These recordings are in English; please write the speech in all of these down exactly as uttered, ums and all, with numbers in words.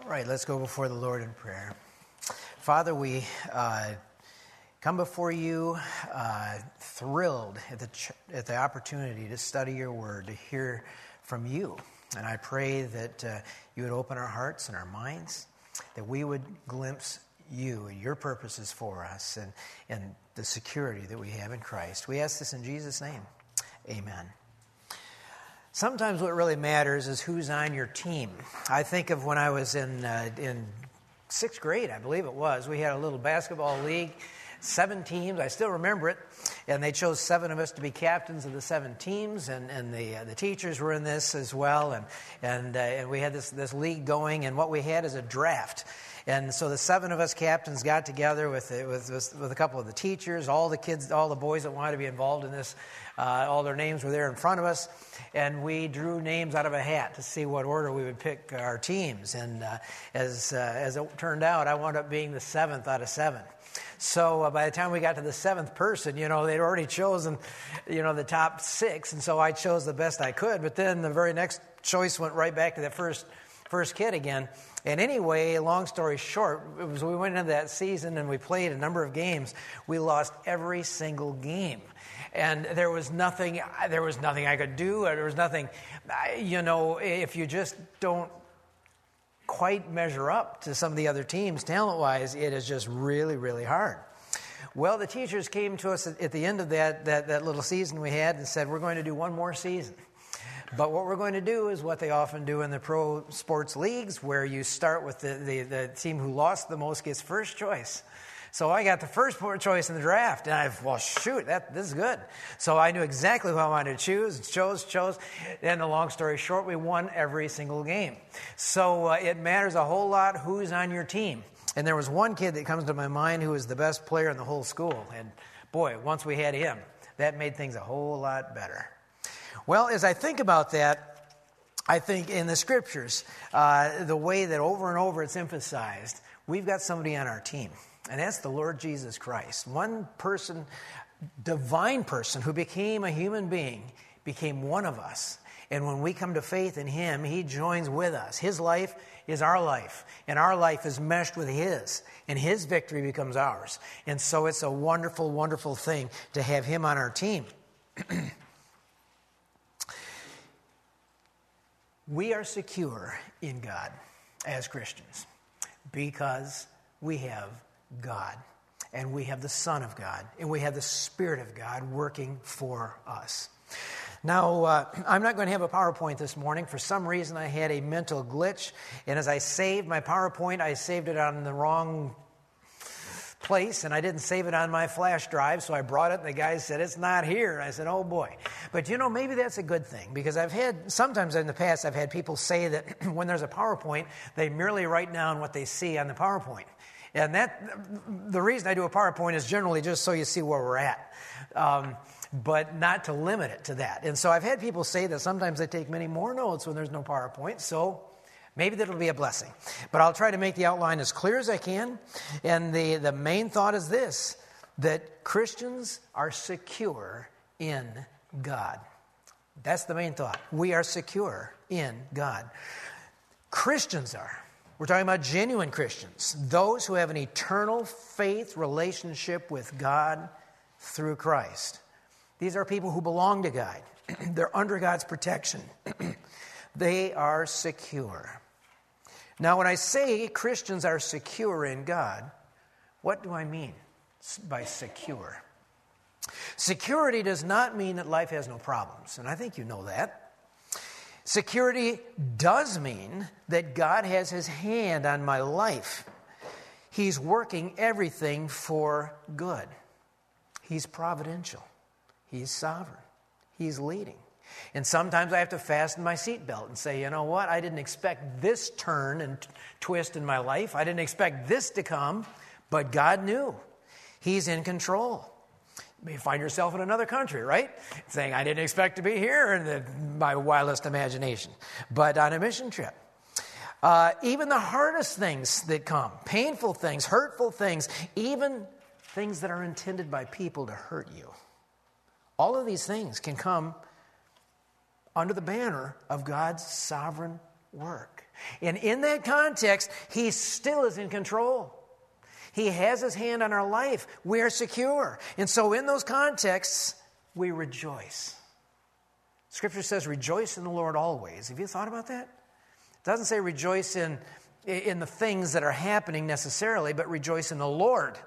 All right, let's go before the Lord in prayer. Father, we uh, come before you uh, thrilled at the, ch- at the opportunity to study your word, to hear from you. And I pray that uh, you would open our hearts and our minds, that we would glimpse you and your purposes for us and, and the security that we have in Christ. We ask this in Jesus' name. Amen. Sometimes what really matters is who's on your team. I think of when I was in uh, in sixth grade, I believe it was. We had a little basketball league, seven teams. I still remember it. And they chose seven of us to be captains of the seven teams, and, and the uh, the teachers were in this as well. And and uh, and we had this this league going, and what we had is a draft. And so the seven of us captains got together with, with with a couple of the teachers, all the kids, all the boys that wanted to be involved in this. Uh, all their names were there in front of us, and we drew names out of a hat to see what order we would pick our teams. And uh, as uh, as it turned out, I wound up being the seventh out of seven. So uh, by the time we got to the seventh person, you know, they'd already chosen, you know, the top six, and so I chose the best I could. But then the very next choice went right back to that first first kid again. And anyway, long story short, it was we went into that season and we played a number of games. We lost every single game. And there was nothing, there was nothing I could do. There was nothing, you know, if you just don't quite measure up to some of the other teams, talent-wise, it is just really, really hard. Well, the teachers came to us at the end of that, that, that little season we had and said, we're going to do one more season. But what we're going to do is what they often do in the pro sports leagues, where you start with the, the, the team who lost the most gets first choice. So I got the first choice in the draft, and I, well, shoot, that this is good. So I knew exactly who I wanted to choose, chose, chose. And the long story short, we won every single game. So uh, it matters a whole lot who's on your team. And there was one kid that comes to my mind who was the best player in the whole school. And boy, once we had him, that made things a whole lot better. Well, as I think about that, I think in the Scriptures, uh, the way that over and over it's emphasized, we've got somebody on our team. And that's the Lord Jesus Christ. One person, divine person who became a human being, became one of us. And when we come to faith in Him, He joins with us. His life is our life. And our life is meshed with His. And His victory becomes ours. And so it's a wonderful, wonderful thing to have Him on our team. We are secure in God as Christians because we have God, and we have the Son of God, and we have the Spirit of God working for us. Now, uh, I'm not going to have a PowerPoint this morning. For some reason, I had a mental glitch, and as I saved my PowerPoint, I saved it on the wrong place, and I didn't save it on my flash drive, so I brought it, and the guy said, it's not here. And I said, oh boy. But you know, maybe that's a good thing, because I've had, sometimes in the past, I've had people say that when there's a PowerPoint, they merely write down what they see on the PowerPoint. And that, the reason I do a PowerPoint is generally just so you see where we're at, um, but not to limit it to that. And so I've had people say that sometimes they take many more notes when there's no PowerPoint, so maybe that'll be a blessing. But I'll try to make the outline as clear as I can. And the, the main thought is this, that Christians are secure in God. That's the main thought. We are secure in God. Christians are. We're talking about genuine Christians, those who have an eternal faith relationship with God through Christ. These are people who belong to God. They're under God's protection. They are secure. Now, when I say Christians are secure in God, what do I mean by secure? Security does not mean that life has no problems, and I think you know that. Security does mean that God has His hand on my life. He's working everything for good. He's providential. He's sovereign. He's leading. And sometimes I have to fasten my seatbelt and say, you know what? I didn't expect this turn and t- twist in my life. I didn't expect this to come, but God knew. He's in control. You may find yourself in another country, right? Saying, I didn't expect to be here in the, my wildest imagination, but on a mission trip. Uh, even the hardest things that come, painful things, hurtful things, even things that are intended by people to hurt you. All of these things can come under the banner of God's sovereign work. And in that context, he still is in control. He has his hand on our life. We are secure. And so in those contexts, we rejoice. Scripture says, rejoice in the Lord always. Have you thought about that? It doesn't say rejoice in, in the things that are happening necessarily, but rejoice in the Lord.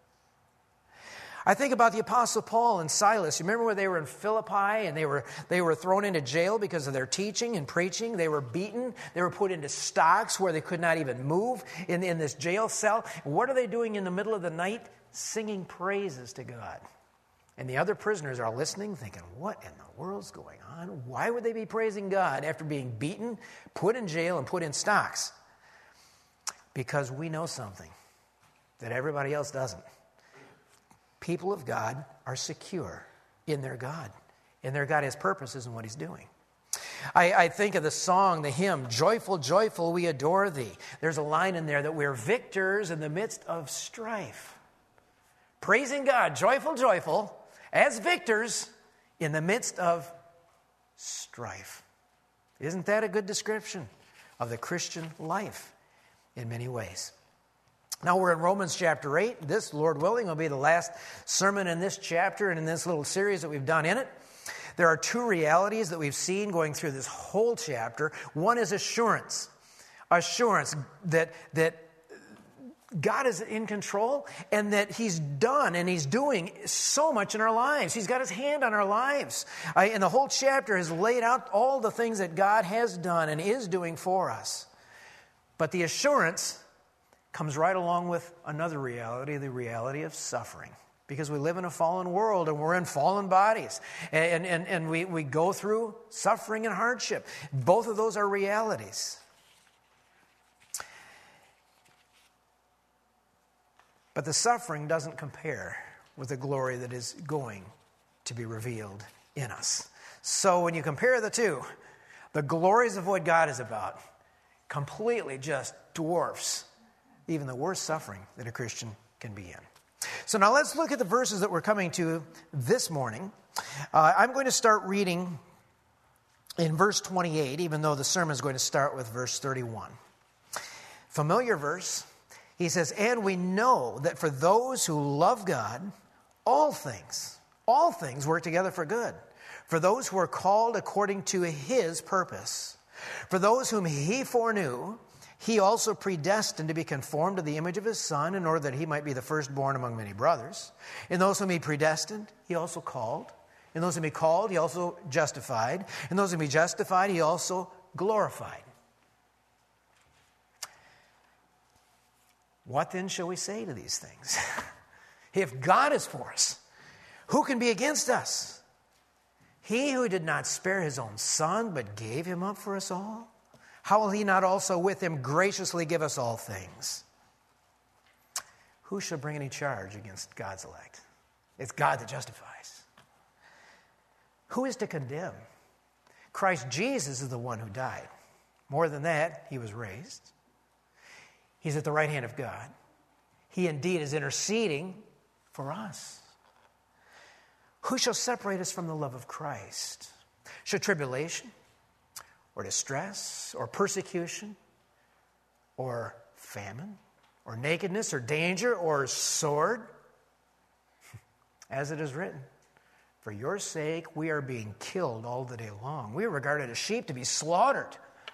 I think about the Apostle Paul and Silas. You remember when they were in Philippi and they were they were thrown into jail because of their teaching and preaching? They were beaten. They were put into stocks where they could not even move in, in this jail cell. What are they doing in the middle of the night? Singing praises to God. And the other prisoners are listening, thinking, what in the world's going on? Why would they be praising God after being beaten, put in jail, and put in stocks? Because we know something that everybody else doesn't. People of God are secure in their God. And their God has purposes in what he's doing. I, I think of the song, the hymn, Joyful, Joyful, We Adore Thee. There's a line in there that we're victors in the midst of strife. Praising God, joyful, joyful, as victors in the midst of strife. Isn't that a good description of the Christian life in many ways? Now we're in Romans chapter eight. This, Lord willing, will be the last sermon in this chapter and in this little series that we've done in it. There are two realities that we've seen going through this whole chapter. One is assurance. Assurance that, that God is in control and that he's done and he's doing so much in our lives. He's got his hand on our lives. Uh, and the whole chapter has laid out all the things that God has done and is doing for us. But the assurance comes right along with another reality, the reality of suffering. Because we live in a fallen world and we're in fallen bodies. And, and, and we, we go through suffering and hardship. Both of those are realities. But the suffering doesn't compare with the glory that is going to be revealed in us. So when you compare the two, the glories of what God is about completely just dwarfs even the worst suffering that a Christian can be in. So now let's look at the verses that we're coming to this morning. Uh, I'm going to start reading in verse twenty-eight, even though the sermon is going to start with verse thirty-one. Familiar verse. He says, and we know that for those who love God, all things, all things work together for good. For those who are called according to his purpose. For those whom he foreknew, he also predestined to be conformed to the image of his Son, in order that he might be the firstborn among many brothers. In those whom he predestined, he also called. In those whom he called, he also justified. In those whom he justified, he also glorified. What then shall we say to these things? If God is for us, who can be against us? He who did not spare his own Son, but gave him up for us all, how will he not also with him graciously give us all things? Who shall bring any charge against God's elect? It's God that justifies. Who is to condemn? Christ Jesus is the one who died. More than that, he was raised. He's at the right hand of God. He indeed is interceding for us. Who shall separate us from the love of Christ? Shall tribulation, or distress, or persecution, or famine, or nakedness, or danger, or sword? As it is written, for your sake we are being killed all the day long. We are regarded as sheep to be slaughtered.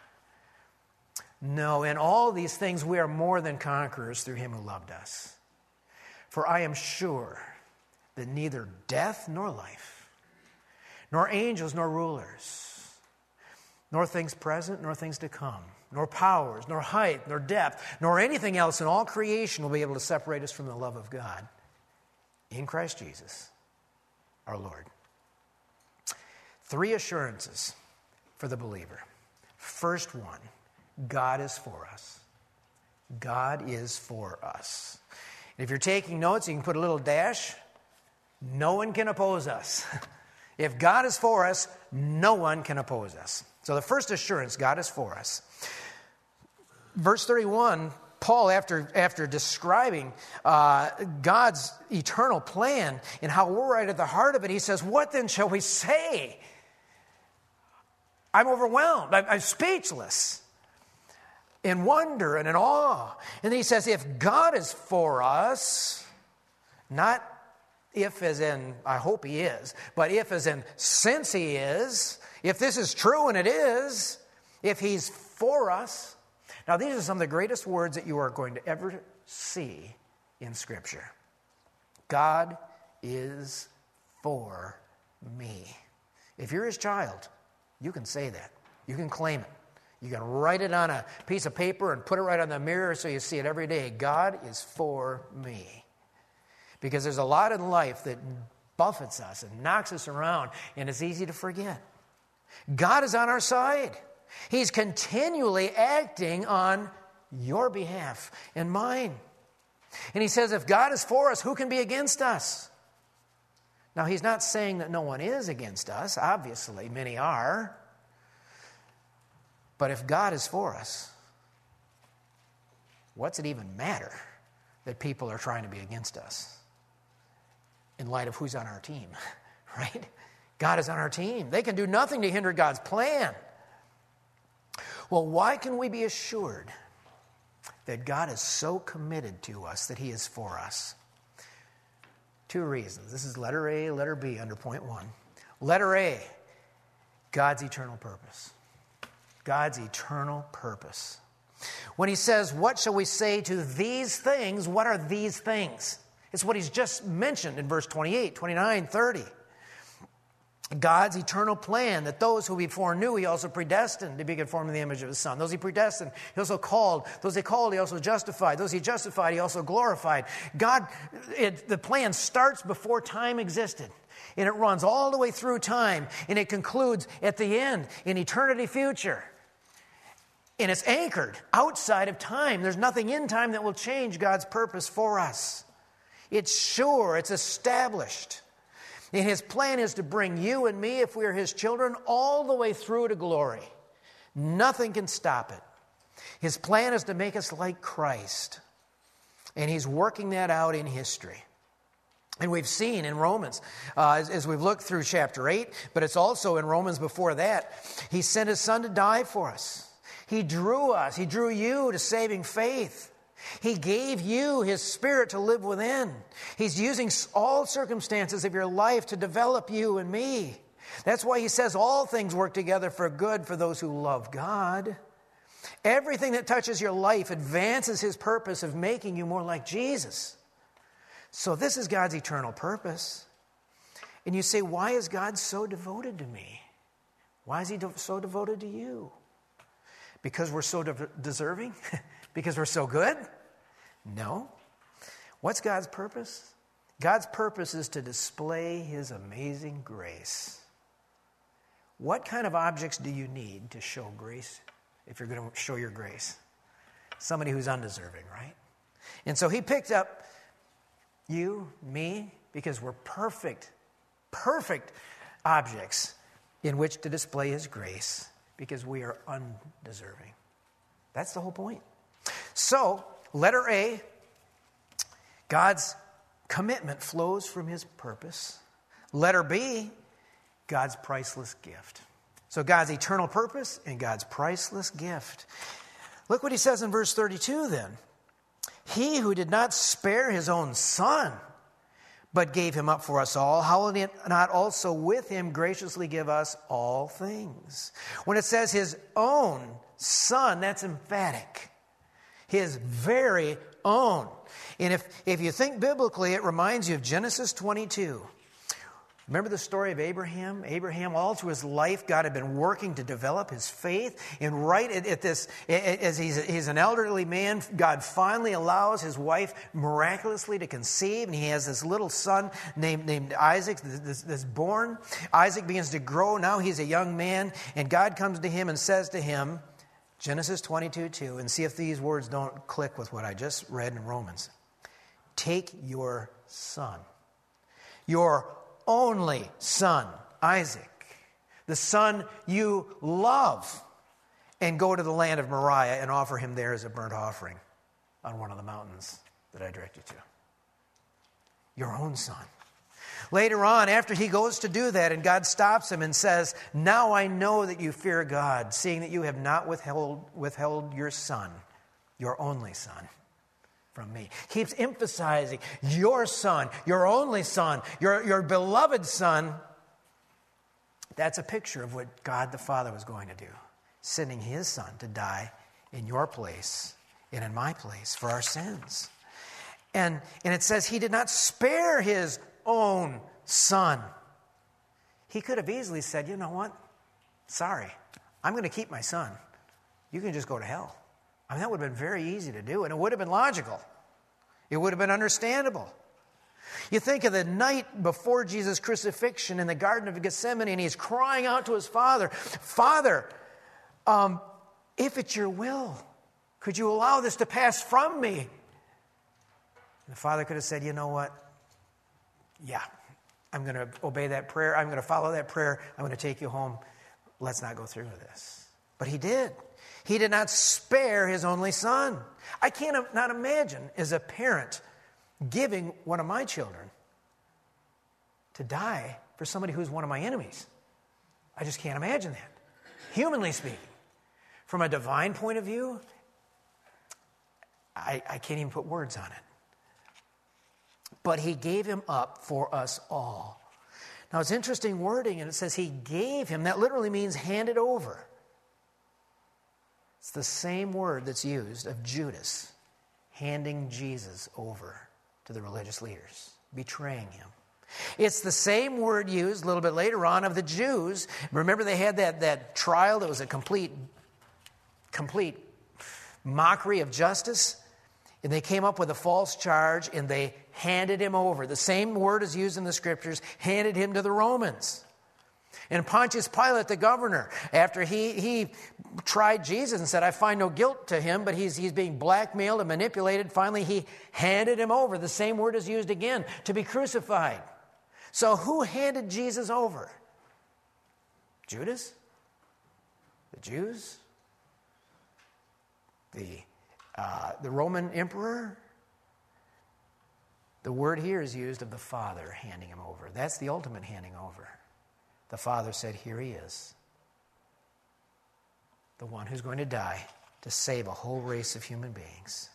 No, in all these things we are more than conquerors through him who loved us. For I am sure that neither death nor life, nor angels nor rulers, nor things present, nor things to come, nor powers, nor height, nor depth, nor anything else in all creation will be able to separate us from the love of God in Christ Jesus, our Lord. Three assurances for the believer. First one, God is for us. God is for us. And if you're taking notes, you can put a little dash. No one can oppose us. If God is for us, no one can oppose us. So the first assurance, God is for us. Verse thirty-one, Paul, after, after describing uh, God's eternal plan and how we're right at the heart of it, he says, what then shall we say? I'm overwhelmed. I'm, I'm speechless. in wonder and in awe. And then he says, if God is for us, not if as in, I hope he is, but if as in, since he is, if this is true, and it is, if he's for us. Now, these are some of the greatest words that you are going to ever see in Scripture. God is for me. If you're his child, you can say that. You can claim it. You can write it on a piece of paper and put it right on the mirror so you see it every day. God is for me. Because there's a lot in life that buffets us and knocks us around, and it's easy to forget. God is on our side. He's continually acting on your behalf and mine. And he says, if God is for us, who can be against us? Now, he's not saying that no one is against us. Obviously, many are. But if God is for us, what's it even matter that people are trying to be against us in light of who's on our team, right? God is on our team. They can do nothing to hinder God's plan. Well, why can we be assured that God is so committed to us that he is for us? Two reasons. This is letter A, letter B under point one. Letter A, God's eternal purpose. God's eternal purpose. When he says, what shall we say to these things? What are these things? It's what he's just mentioned in verse twenty-eight, twenty-nine, thirty. God's eternal plan, that those who he foreknew, he also predestined to be conformed to the image of his Son. Those he predestined, he also called. Those he called, he also justified. Those he justified, he also glorified. God, it, the plan starts before time existed. And it runs all the way through time. And it concludes at the end, in eternity future. And it's anchored outside of time. There's nothing in time that will change God's purpose for us. It's sure, it's established. And his plan is to bring you and me, if we are his children, all the way through to glory. Nothing can stop it. His plan is to make us like Christ. And he's working that out in history. And we've seen in Romans, uh, as, as we've looked through chapter eight, but it's also in Romans before that, he sent his Son to die for us. He drew us. He drew you to saving faith. He gave you his Spirit to live within. He's using all circumstances of your life to develop you and me. That's why he says all things work together for good for those who love God. Everything that touches your life advances his purpose of making you more like Jesus. So this is God's eternal purpose. And you say, why is God so devoted to me? Why is he so devoted to you? Because we're so de- deserving? Because we're so good? No. What's God's purpose? God's purpose is to display his amazing grace. What kind of objects do you need to show grace if you're going to show your grace? Somebody who's undeserving, right? And so he picked up you, me, because we're perfect, perfect objects in which to display his grace, because we are undeserving. That's the whole point. So, letter A, God's commitment flows from his purpose. Letter B, God's priceless gift. So God's eternal purpose and God's priceless gift. Look what he says in verse thirty-two then. He who did not spare his own Son, but gave him up for us all, how will he not also with him graciously give us all things? When it says his own Son, that's emphatic. His very own. And if, if you think biblically, it reminds you of Genesis twenty-two. Remember the story of Abraham? Abraham, all through his life, God had been working to develop his faith. And right at, at this, as he's, he's an elderly man, God finally allows his wife miraculously to conceive. And he has this little son named, named Isaac, this, this born. Isaac begins to grow. Now he's a young man. And God comes to him and says to him, Genesis twenty-two two, and see if these words don't click with what I just read in Romans. Take your son, your only son, Isaac, the son you love, and go to the land of Moriah and offer him there as a burnt offering on one of the mountains that I direct you to. Your own son. Later on, after he goes to do that, and God stops him and says, now I know that you fear God, seeing that you have not withheld, withheld your son, your only son, from me. Keeps emphasizing your son, your only son, your, your beloved son. That's a picture of what God the Father was going to do, sending his son to die in your place and in my place for our sins. And, and it says he did not spare his own son. He could have easily said, you know what? Sorry, I'm going to keep my son. You can just go to hell. I mean, that would have been very easy to do, and it would have been logical. It would have been understandable. You think of the night before Jesus' crucifixion in the Garden of Gethsemane, and he's crying out to his Father, Father, um, if it's your will, could you allow this to pass from me? And the Father could have said, you know what? Yeah, I'm going to obey that prayer. I'm going to follow that prayer. I'm going to take you home. Let's not go through with this. But he did. He did not spare his only son. I can't not imagine as a parent giving one of my children to die for somebody who's one of my enemies. I just can't imagine that. Humanly speaking. From a divine point of view, I, I can't even put words on it. But he gave him up for us all. Now, it's interesting wording, and it says he gave him. That literally means handed over. It's the same word that's used of Judas handing Jesus over to the religious leaders, betraying him. It's the same word used a little bit later on of the Jews. Remember, they had that, that trial that was a complete, complete mockery of justice? And they came up with a false charge, and they handed him over. The same word is used in the Scriptures, handed him to the Romans. And Pontius Pilate, the governor, after he, he tried Jesus and said, I find no guilt to him, but he's, he's being blackmailed and manipulated, finally he handed him over. The same word is used again, to be crucified. So who handed Jesus over? Judas? The Jews? The Uh, the Roman emperor? The word here is used of the Father handing him over. That's the ultimate handing over. The Father said, here he is. The one who's going to die to save a whole race of human beings.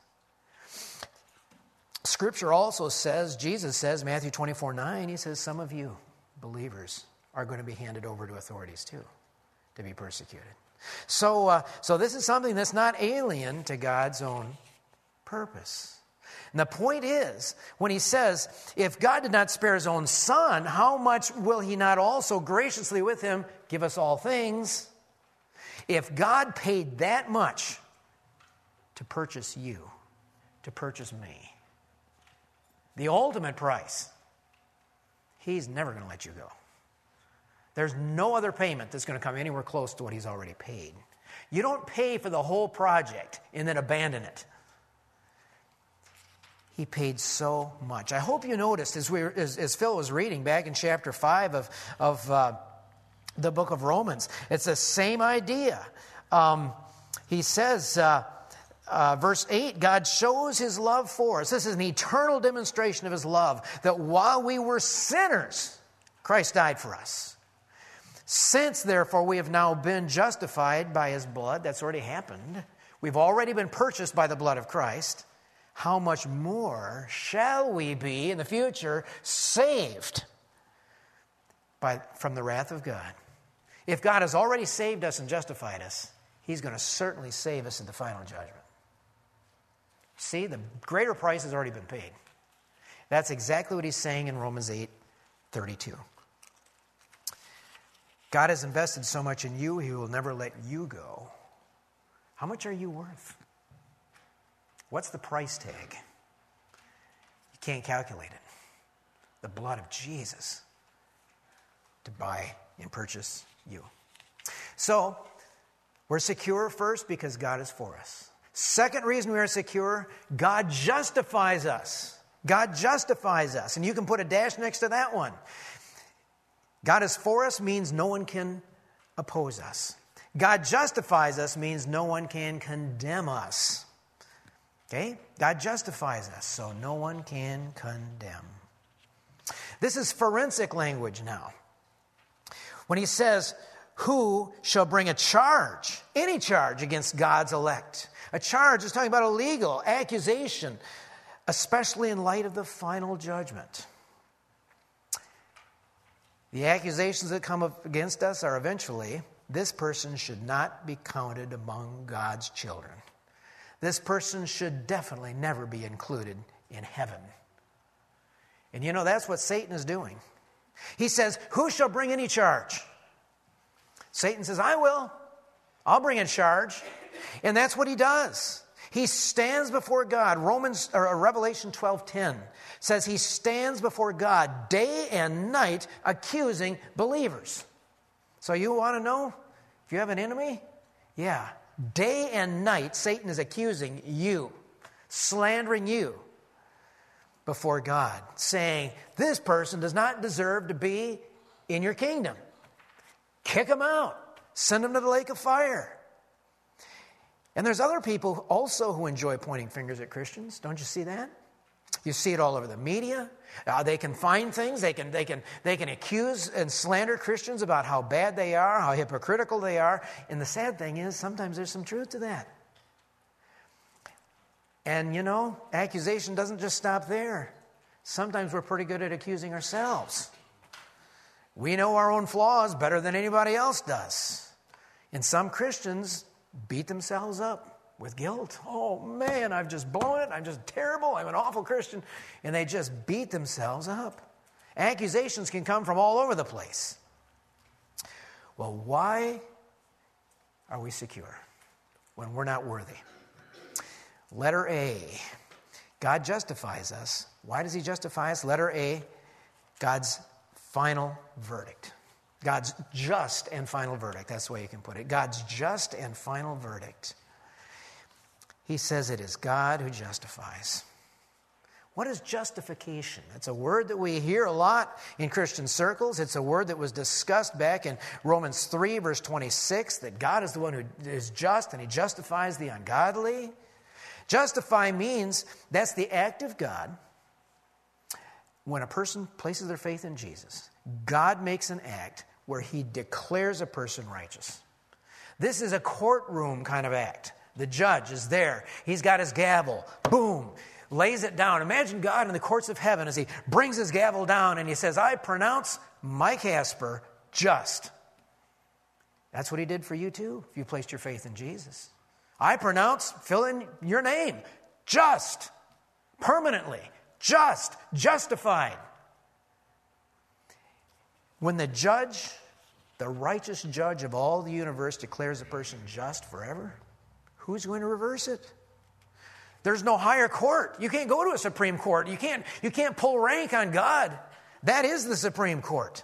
Scripture also says, Jesus says, Matthew twenty-four nine, he says, some of you believers are going to be handed over to authorities too, to be persecuted. So, uh, so this is something that's not alien to God's own purpose. And the point is, when he says, if God did not spare his own son, how much will he not also graciously with him give us all things? If God paid that much to purchase you, to purchase me, the ultimate price, he's never going to let you go. There's no other payment that's going to come anywhere close to what he's already paid. You don't pay for the whole project and then abandon it. He paid so much. I hope you noticed as we as, as Phil was reading back in chapter five of, of uh, the book of Romans, it's the same idea. Um, he says, uh, uh, verse eight, God shows his love for us. This is an eternal demonstration of his love, that while we were sinners, Christ died for us. Since, therefore, we have now been justified by his blood, that's already happened. We've already been purchased by the blood of Christ. How much more shall we be in the future saved by, from the wrath of God? If God has already saved us and justified us, he's going to certainly save us in the final judgment. See, the greater price has already been paid. That's exactly what he's saying in Romans eight thirty-two. God has invested so much in you, he will never let you go. How much are you worth? What's the price tag? You can't calculate it. The blood of Jesus to buy and purchase you. So, we're secure first because God is for us. Second reason we are secure, God justifies us. God justifies us. And you can put a dash next to that one. God is for us means no one can oppose us. God justifies us means no one can condemn us. Okay? God justifies us, so no one can condemn. This is forensic language now. When he says, who shall bring a charge, any charge against God's elect? A charge is talking about a legal accusation, especially in light of the final judgment. The accusations that come up against us are eventually, this person should not be counted among God's children. This person should definitely never be included in heaven. And you know, that's what Satan is doing. He says, who shall bring any charge? Satan says, I will. I'll bring a charge. And that's what he does. He stands before God. Romans or Revelation twelve ten says he stands before God day and night accusing believers. So you want to know if you have an enemy? Yeah. Day and night Satan is accusing you, slandering you before God, saying this person does not deserve to be in your kingdom. Kick him out. Send him to the lake of fire. And there's other people also who enjoy pointing fingers at Christians. Don't you see that? You see it all over the media. Uh, they can find things. They can, they can, they can accuse and slander Christians about how bad they are, how hypocritical they are. And the sad thing is, sometimes there's some truth to that. And, you know, accusation doesn't just stop there. Sometimes we're pretty good at accusing ourselves. We know our own flaws better than anybody else does. And some Christians beat themselves up with guilt. Oh, man, I've just blown it. I'm just terrible. I'm an awful Christian. And they just beat themselves up. Accusations can come from all over the place. Well, why are we secure when we're not worthy? Letter A, God justifies us. Why does he justify us? Letter A, God's final verdict. God's just and final verdict. That's the way you can put it. God's just and final verdict. He says it is God who justifies. What is justification? It's a word that we hear a lot in Christian circles. It's a word that was discussed back in Romans three, verse twenty-six, that God is the one who is just and he justifies the ungodly. Justify means that's the act of God. When a person places their faith in Jesus, God makes an act where he declares a person righteous. This is a courtroom kind of act. The judge is there. He's got his gavel. Boom. Lays it down. Imagine God in the courts of heaven as he brings his gavel down and he says, I pronounce Mike Hasper just. That's what he did for you too, if you placed your faith in Jesus. I pronounce, fill in your name, just, permanently, just, justified. When the judge, the righteous judge of all the universe, declares a person just forever, who's going to reverse it? There's no higher court. You can't go to a Supreme Court. You can't, you can't pull rank on God. That is the Supreme Court.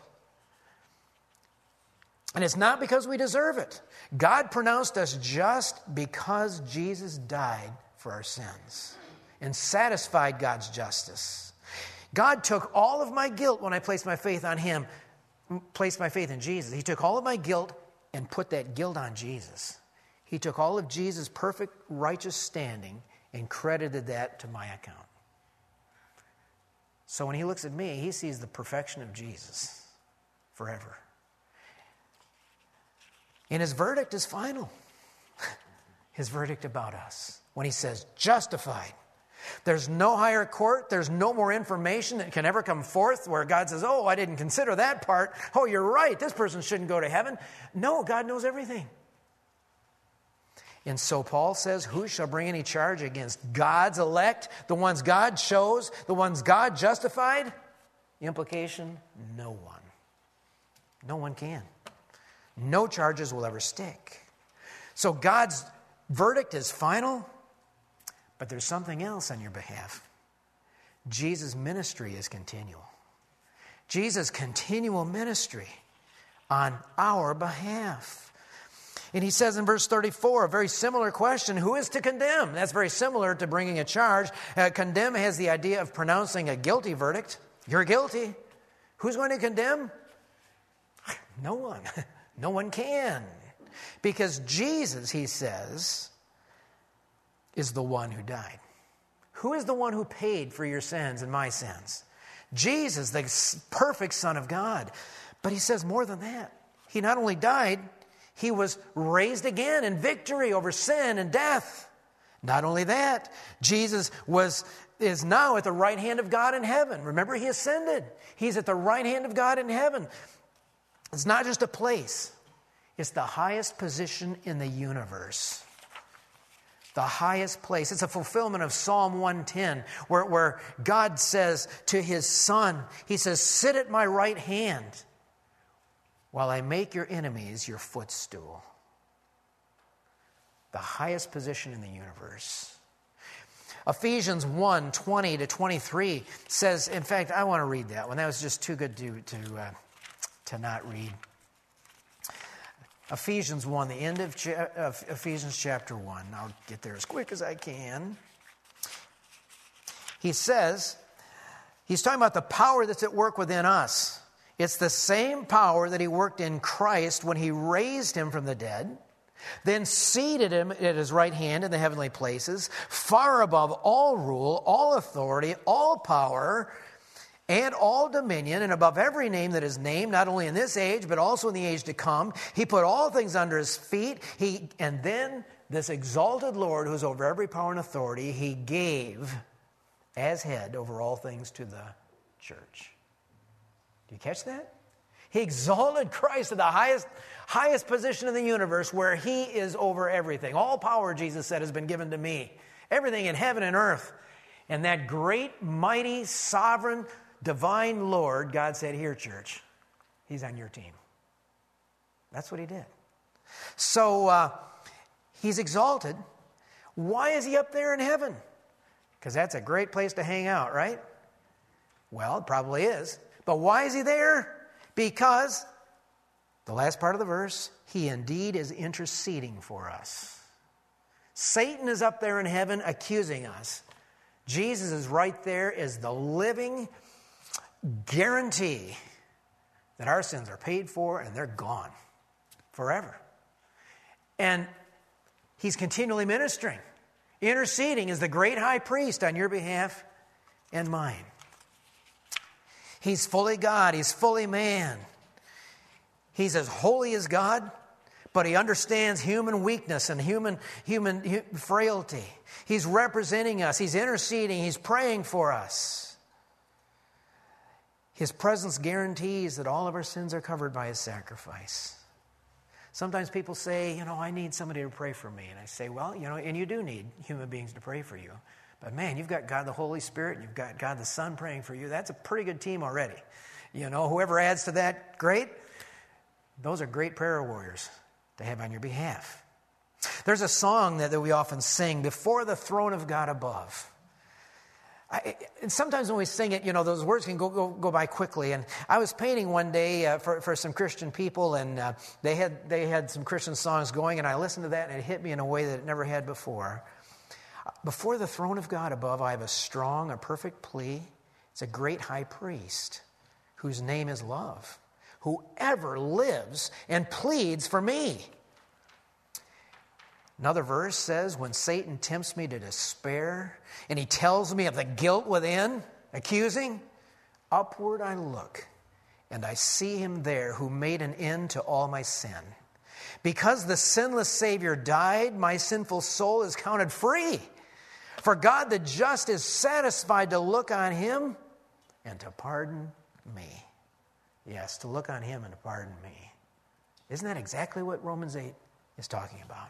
And it's not because we deserve it. God pronounced us just because Jesus died for our sins and satisfied God's justice. God took all of my guilt when I placed my faith on him, placed my faith in Jesus. He took all of my guilt and put that guilt on Jesus. He took all of Jesus' perfect righteous standing and credited that to my account. So when he looks at me, he sees the perfection of Jesus forever. And his verdict is final. His verdict about us. When he says, justified. There's no higher court. There's no more information that can ever come forth where God says, oh, I didn't consider that part. Oh, you're right. This person shouldn't go to heaven. No, God knows everything. And so Paul says, who shall bring any charge against God's elect, the ones God chose, the ones God justified? The implication, no one. No one can. No charges will ever stick. So God's verdict is final, but there's something else on your behalf. Jesus' ministry is continual. Jesus' continual ministry on our behalf. And he says in verse thirty-four, a very similar question, who is to condemn? That's very similar to bringing a charge. Uh, condemn has the idea of pronouncing a guilty verdict. You're guilty. Who's going to condemn? No one. No one can. Because Jesus, he says, is the one who died. Who is the one who paid for your sins and my sins? Jesus, the perfect Son of God. But he says more than that. He not only died, he was raised again in victory over sin and death. Not only that, Jesus was is now at the right hand of God in heaven. Remember, he ascended. He's at the right hand of God in heaven. It's not just a place. It's the highest position in the universe. The highest place. It's a fulfillment of Psalm one ten, where, where God says to his Son, he says, sit at my right hand while I make your enemies your footstool. The highest position in the universe. Ephesians one, twenty to twenty-three says, in fact, I want to read that one. That was just too good to, to, uh, to not read. Ephesians one, the end of, cha- of Ephesians chapter one. I'll get there as quick as I can. He says, he's talking about the power that's at work within us. It's the same power that he worked in Christ when he raised him from the dead, then seated him at his right hand in the heavenly places, far above all rule, all authority, all power, and all dominion, and above every name that is named, not only in this age, but also in the age to come. He put all things under his feet. He, and then this exalted Lord, who's over every power and authority, he gave as head over all things to the church. Do you catch that? He exalted Christ to the highest, highest position in the universe, where he is over everything. All power, Jesus said, has been given to me. Everything in heaven and earth. And that great, mighty, sovereign, divine Lord, God said, here, church, he's on your team. That's what he did. So uh, he's exalted. Why is he up there in heaven? Because that's a great place to hang out, right? Well, it probably is. But why is he there? Because, the last part of the verse, he indeed is interceding for us. Satan is up there in heaven accusing us. Jesus is right there as the living guarantee that our sins are paid for and they're gone forever. And he's continually ministering, interceding as the great high priest on your behalf and mine. He's fully God. He's fully man. He's as holy as God, but he understands human weakness and human, human hu- frailty. He's representing us. He's interceding. He's praying for us. His presence guarantees that all of our sins are covered by his sacrifice. Sometimes people say, you know, I need somebody to pray for me. And I say, well, you know, and you do need human beings to pray for you. But man, you've got God the Holy Spirit, and you've got God the Son praying for you. That's a pretty good team already. You know, whoever adds to that, great. Those are great prayer warriors to have on your behalf. There's a song that, that we often sing, Before the Throne of God Above. I, and sometimes when we sing it, you know, those words can go go, go by quickly. And I was painting one day uh, for, for some Christian people, and uh, they had they had some Christian songs going, and I listened to that, and it hit me in a way that it never had before. Before the throne of God above, I have a strong, a perfect plea. It's a great high priest whose name is love, who ever lives and pleads for me. Another verse says, when Satan tempts me to despair and he tells me of the guilt within, accusing, upward I look and I see him there who made an end to all my sin. Because the sinless Savior died, my sinful soul is counted free. For God the just is satisfied to look on him and to pardon me. Yes, to look on him and to pardon me. Isn't that exactly what Romans eight is talking about?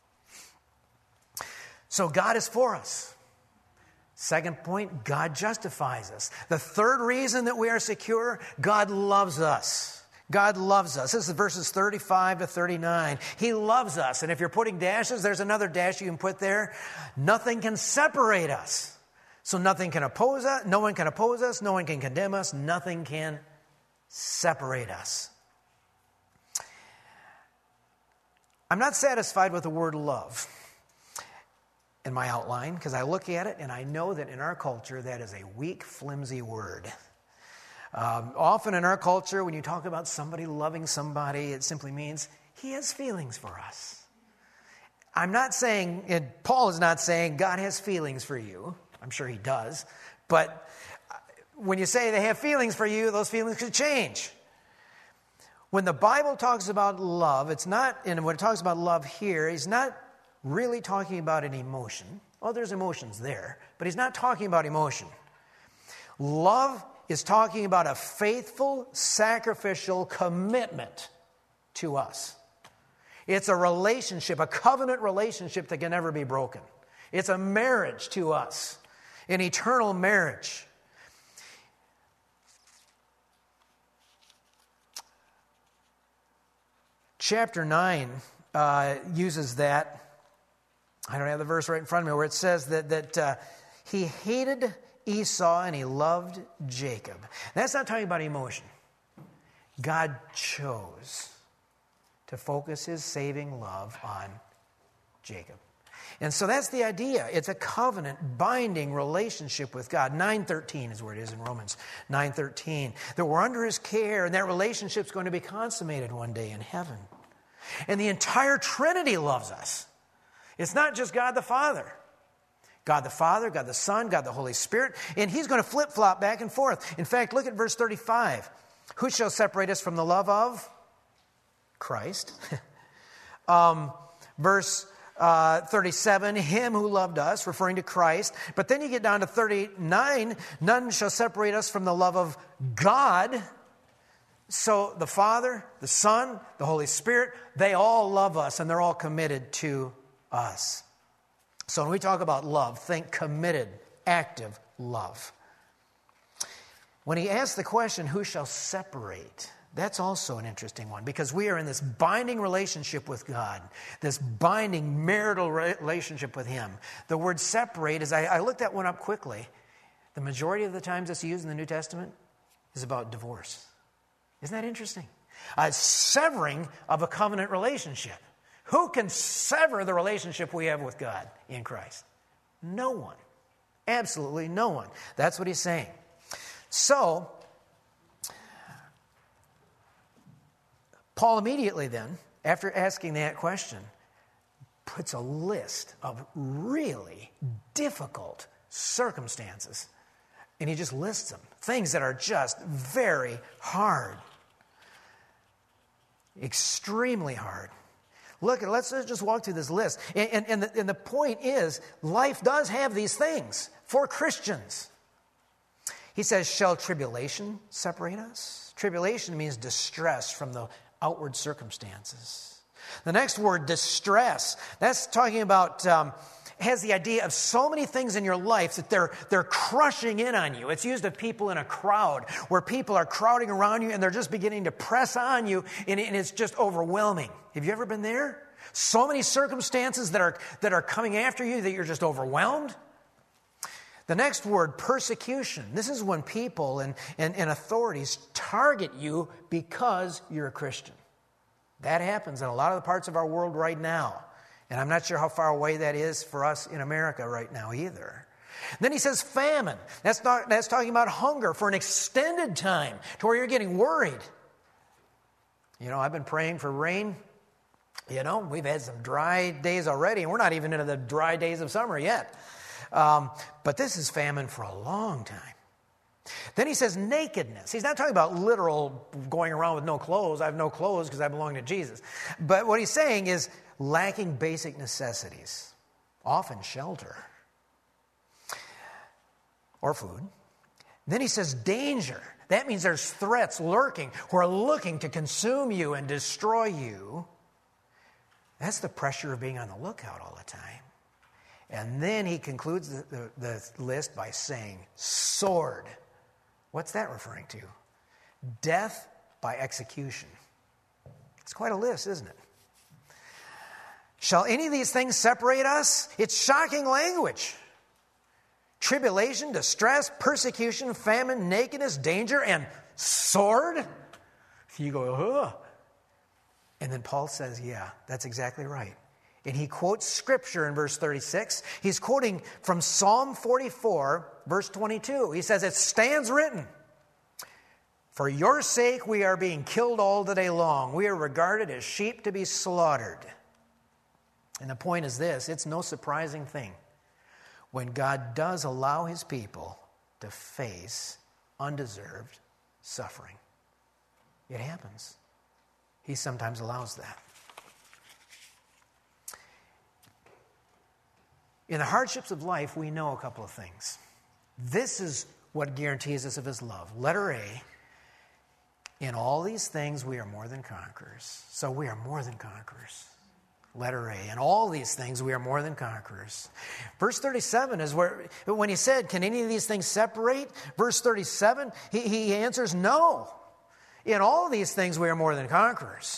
So God is for us. Second point, God justifies us. The third reason that we are secure, God loves us. God loves us. This is verses thirty-five to thirty-nine. He loves us. And if you're putting dashes, there's another dash you can put there. Nothing can separate us. So nothing can oppose us. No one can oppose us. No one can condemn us. Nothing can separate us. I'm not satisfied with the word love in my outline, because I look at it and I know that in our culture that is a weak, flimsy word. Um, often in our culture, when you talk about somebody loving somebody, it simply means he has feelings for us. I'm not saying, and Paul is not saying God has feelings for you. I'm sure he does. But when you say they have feelings for you, those feelings could change. When the Bible talks about love, it's not, and when it talks about love here, he's not really talking about an emotion. Oh, there's emotions there, but he's not talking about emotion. Love is talking about a faithful, sacrificial commitment to us. It's a relationship, a covenant relationship that can never be broken. It's a marriage to us, an eternal marriage. Chapter nine uh, uses that. I don't have the verse right in front of me where it says that, that uh, he hated Esau and he loved Jacob. That's not talking about emotion. God chose to focus his saving love on Jacob. And so that's the idea. It's a covenant, binding relationship with God. nine thirteen is where it is in Romans nine thirteen. That we're under his care and that relationship's going to be consummated one day in heaven. And the entire Trinity loves us. It's not just God the Father. God the Father, God the Son, God the Holy Spirit. And he's going to flip-flop back and forth. In fact, look at verse thirty-five. Who shall separate us from the love of Christ? um, verse uh, thirty-seven, him who loved us, referring to Christ. But then you get down to thirty-nine, none shall separate us from the love of God. So the Father, the Son, the Holy Spirit, they all love us and they're all committed to us. So when we talk about love, think committed, active love. When he asks the question, who shall separate? That's also an interesting one because we are in this binding relationship with God, this binding marital relationship with him. The word separate, as I, I looked that one up quickly, the majority of the times it's used in the New Testament is about divorce. Isn't that interesting? A severing of a covenant relationship. Who can sever the relationship we have with God in Christ? No one. Absolutely no one. That's what he's saying. So, Paul immediately then, after asking that question, puts a list of really difficult circumstances. And he just lists them. Things that are just very hard. Extremely hard. Look, let's just walk through this list. And, and, and, the, and the point is, life does have these things for Christians. He says, shall tribulation separate us? Tribulation means distress from the outward circumstances. The next word, distress, that's talking about, um, has the idea of so many things in your life that they're, they're crushing in on you. It's used of people in a crowd, where people are crowding around you and they're just beginning to press on you, and, and it's just overwhelming. Have you ever been there? So many circumstances that are, that are coming after you that you're just overwhelmed. The next word, persecution. This is when people and, and, and authorities target you because you're a Christian. That happens in a lot of the parts of our world right now. And I'm not sure how far away that is for us in America right now either. Then he says famine. That's not, that's talking about hunger for an extended time to where you're getting worried. You know, I've been praying for rain. You know, we've had some dry days already, and we're not even into the dry days of summer yet. Um, but this is famine for a long time. Then he says nakedness. He's not talking about literal going around with no clothes. I have no clothes because I belong to Jesus. But what he's saying is lacking basic necessities, often shelter or food. Then he says danger. That means there's threats lurking who are looking to consume you and destroy you. That's the pressure of being on the lookout all the time. And then he concludes the, the, the list by saying sword. What's that referring to? Death by execution. It's quite a list, isn't it? Shall any of these things separate us? It's shocking language. Tribulation, distress, persecution, famine, nakedness, danger, and sword? You go, ugh. And then Paul says, yeah, that's exactly right. And he quotes scripture in verse thirty-six. He's quoting from Psalm forty-four, verse twenty-two. He says, it stands written, for your sake we are being killed all the day long. We are regarded as sheep to be slaughtered. And the point is this, it's no surprising thing when God does allow his people to face undeserved suffering. It happens. He sometimes allows that. In the hardships of life, we know a couple of things. This is what guarantees us of his love. Letter A, in all these things we are more than conquerors. So we are more than conquerors. Letter A, in all these things we are more than conquerors. Verse thirty-seven is where, when he said, can any of these things separate? Verse thirty-seven, he, he answers, no. In all these things we are more than conquerors.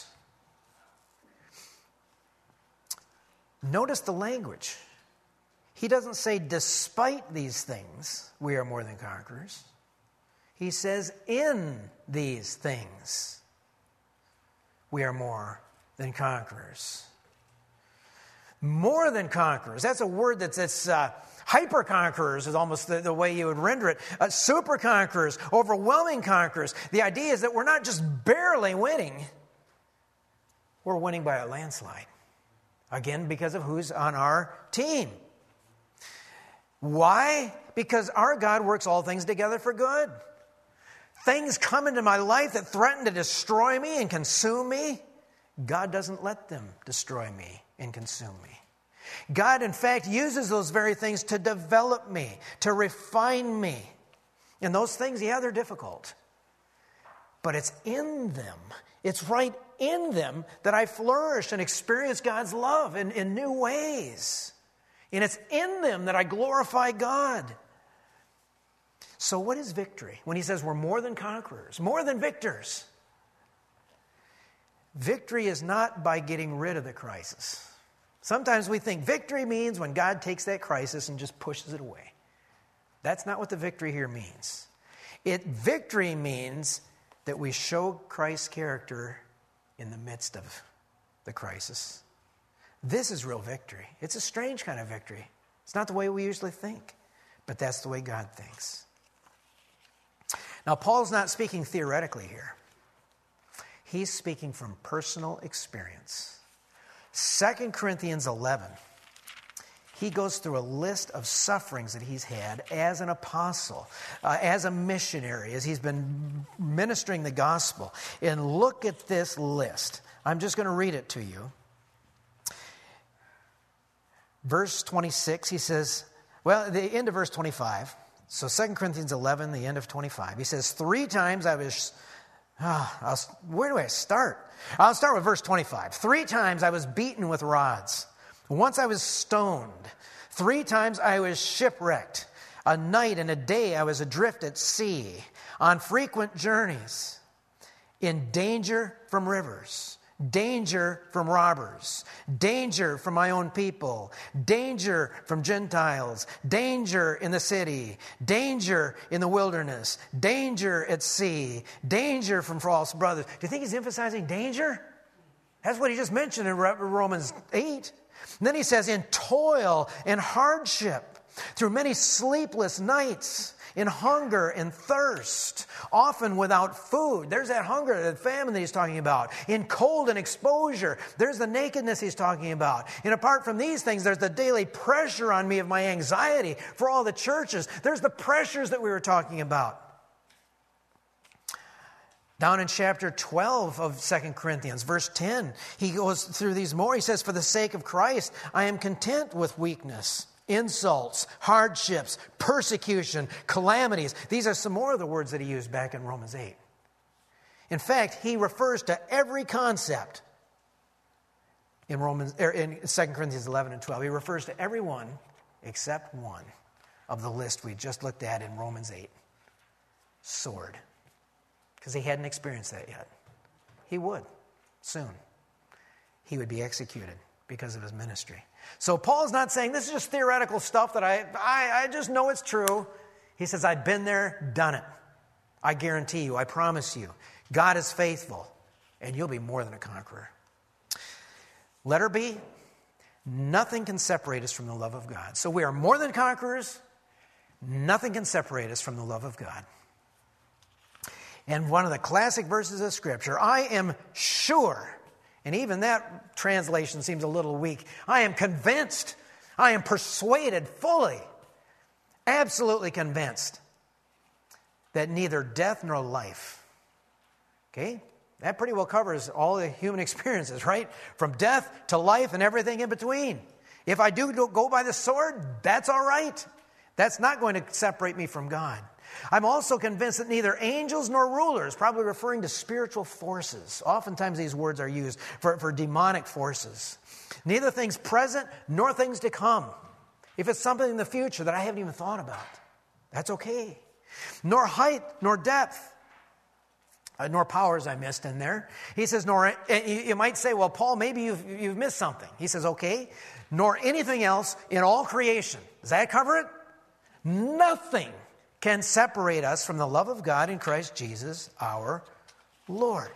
Notice the language. He doesn't say, despite these things, we are more than conquerors. He says, in these things, we are more than conquerors. More than conquerors. That's a word that's, that's uh, hyper conquerors is almost the, the way you would render it. Uh, super conquerors, overwhelming conquerors. The idea is that we're not just barely winning, we're winning by a landslide. Again, because of who's on our team. Why? Because our God works all things together for good. Things come into my life that threaten to destroy me and consume me. God doesn't let them destroy me and consume me. God, in fact, uses those very things to develop me, to refine me. And those things, yeah, they're difficult. But it's in them, it's right in them that I flourish and experience God's love in, in new ways. And it's in them that I glorify God. So what is victory? When he says we're more than conquerors, more than victors. Victory is not by getting rid of the crisis. Sometimes we think victory means when God takes that crisis and just pushes it away. That's not what the victory here means. It victory means that we show Christ's character in the midst of the crisis. This is real victory. It's a strange kind of victory. It's not the way we usually think, but that's the way God thinks. Now, Paul's not speaking theoretically here. He's speaking from personal experience. Second Corinthians eleven, he goes through a list of sufferings that he's had as an apostle, uh, as a missionary, as he's been ministering the gospel. And look at this list. I'm just going to read it to you. Verse twenty-six, he says, well, the end of verse twenty-five. So Second Corinthians eleven, the end of twenty-five. He says, three times I was... Oh, I'll, where do I start? I'll start with verse twenty-five. Three times I was beaten with rods. Once I was stoned. Three times I was shipwrecked. A night and a day I was adrift at sea, on frequent journeys, in danger from rivers, danger from robbers, danger from my own people, danger from Gentiles, danger in the city, danger in the wilderness, danger at sea, danger from false brothers. Do you think he's emphasizing danger? That's what he just mentioned in Romans eight. And then he says, in toil and hardship, through many sleepless nights, in hunger and thirst, often without food. There's that hunger, that famine that he's talking about. In cold and exposure, there's the nakedness he's talking about. And apart from these things, there's the daily pressure on me of my anxiety for all the churches. There's the pressures that we were talking about. Down in chapter twelve of Second Corinthians, verse ten, he goes through these more. He says, for the sake of Christ, I am content with weakness, insults, hardships, persecution, calamities. These are some more of the words that he used back in Romans eight. In fact, he refers to every concept in Romans er, in Second Corinthians eleven and twelve. He refers to every one except one of the list we just looked at in Romans eight. Sword. Because he hadn't experienced that yet. He would soon. He would be executed because of his ministry. So Paul's not saying this is just theoretical stuff that I, I, I just know it's true. He says, I've been there, done it. I guarantee you, I promise you, God is faithful, and you'll be more than a conqueror. Letter B, nothing can separate us from the love of God. So we are more than conquerors. Nothing can separate us from the love of God. And one of the classic verses of Scripture, I am sure. And even that translation seems a little weak. I am convinced, I am persuaded fully, absolutely convinced that neither death nor life. Okay? That pretty well covers all the human experiences, right? From death to life and everything in between. If I do go by the sword, that's all right. That's not going to separate me from God. I'm also convinced that neither angels nor rulers, probably referring to spiritual forces. Oftentimes these words are used for, for demonic forces. Neither things present nor things to come. If it's something in the future that I haven't even thought about, that's okay. Nor height nor depth, uh, nor powers I missed in there. He says, nor, you, you might say, well, Paul, maybe you've, you've missed something. He says, okay, nor anything else in all creation. Does that cover it? Nothing can separate us from the love of God in Christ Jesus our Lord.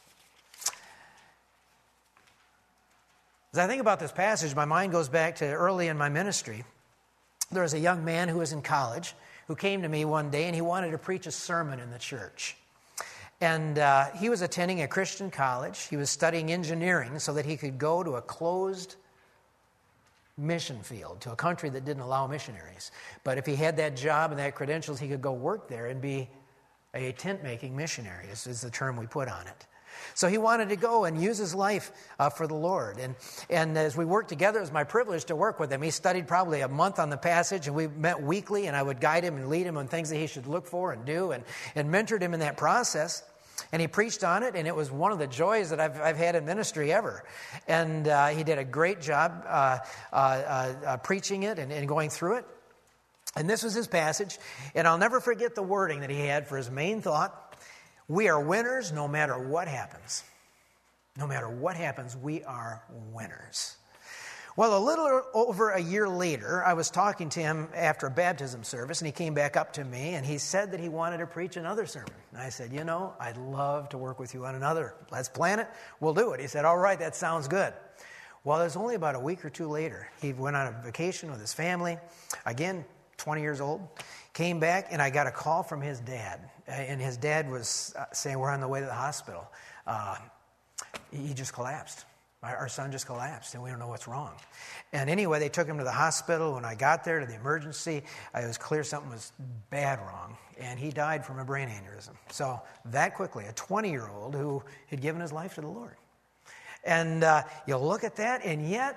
As I think about this passage, my mind goes back to early in my ministry. There was a young man who was in college who came to me one day and he wanted to preach a sermon in the church. And uh, he was attending a Christian college. He was studying engineering so that he could go to a closed mission field, to a country that didn't allow missionaries. But if he had that job and that credentials, he could go work there and be a tent-making missionary, is, is the term we put on it. So he wanted to go and use his life uh, for the Lord. And, and as we worked together, it was my privilege to work with him. He studied probably a month on the passage, and we met weekly, and I would guide him and lead him on things that he should look for and do, and, and mentored him in that process. And he preached on it, and it was one of the joys that I've, I've had in ministry ever. And uh, he did a great job uh, uh, uh, uh, preaching it and, and going through it. And this was his passage. And I'll never forget the wording that he had for his main thought. We are winners no matter what happens. No matter what happens, we are winners. Well, a little over a year later, I was talking to him after a baptism service, and he came back up to me, and he said that he wanted to preach another sermon. And I said, you know, I'd love to work with you on another. Let's plan it. We'll do it. He said, all right, that sounds good. Well, it was only about a week or two later. He went on a vacation with his family, again, twenty years old, came back, and I got a call from his dad. And his dad was saying, we're on the way to the hospital. Uh, he just collapsed. Our son just collapsed, and we don't know what's wrong. And anyway, they took him to the hospital. When I got there to the emergency, it was clear something was bad wrong, and he died from a brain aneurysm. So that quickly, a twenty-year-old who had given his life to the Lord. And uh, you look at that, and yet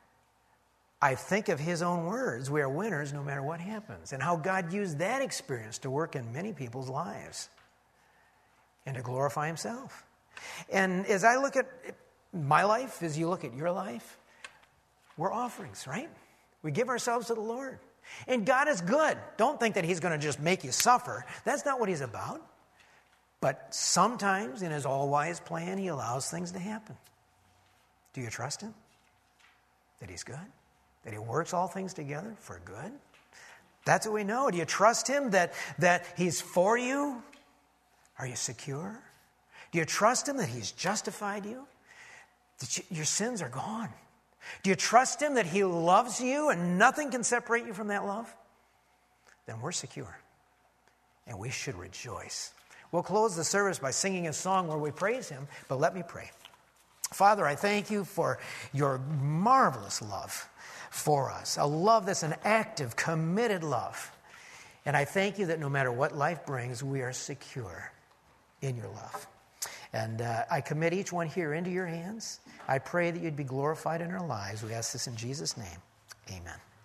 I think of his own words, we are winners no matter what happens, and how God used that experience to work in many people's lives and to glorify himself. And as I look at my life, as you look at your life, we're offerings, right? We give ourselves to the Lord. And God is good. Don't think that he's going to just make you suffer. That's not what he's about. But sometimes in his all-wise plan, he allows things to happen. Do you trust him? That he's good? That he works all things together for good? That's what we know. Do you trust him that, that he's for you? Are you secure? Do you trust him that he's justified you? That you, your sins are gone? Do you trust him that he loves you and nothing can separate you from that love? Then we're secure. And we should rejoice. We'll close the service by singing a song where we praise him, but let me pray. Father, I thank you for your marvelous love for us. A love that's an active, committed love. And I thank you that no matter what life brings, we are secure in your love. And uh, I commit each one here into your hands. I pray that you'd be glorified in our lives. We ask this in Jesus' name. Amen.